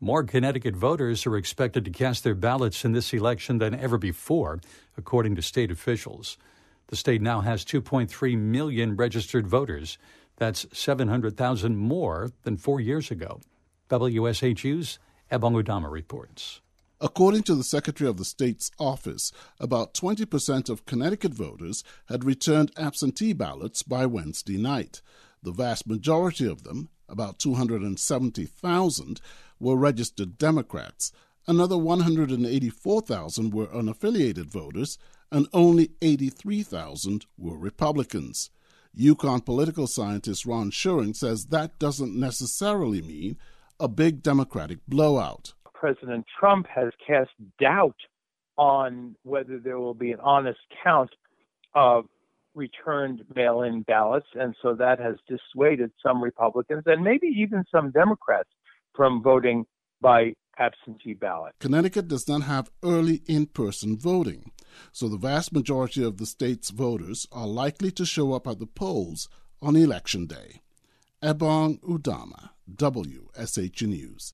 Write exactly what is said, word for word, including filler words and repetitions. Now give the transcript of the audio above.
More Connecticut voters are expected to cast their ballots in this election than ever before, according to state officials. The state now has two point three million registered voters. That's seven hundred thousand more than four years ago. W S H U's Ebong Udama reports. According to the Secretary of the State's office, about twenty percent of Connecticut voters had returned absentee ballots by Wednesday night. The vast majority of them, about two hundred seventy thousand, were registered Democrats. Another one hundred eighty-four thousand were unaffiliated voters, and only eighty-three thousand were Republicans. UConn political scientist Ron Schuring says that doesn't necessarily mean a big Democratic blowout. President Trump has cast doubt on whether there will be an honest count of returned mail-in ballots, and so that has dissuaded some Republicans and maybe even some Democrats from voting by absentee ballot. Connecticut does not have early in-person voting, so the vast majority of the state's voters are likely to show up at the polls on Election Day. Ebong Udama, W S H News.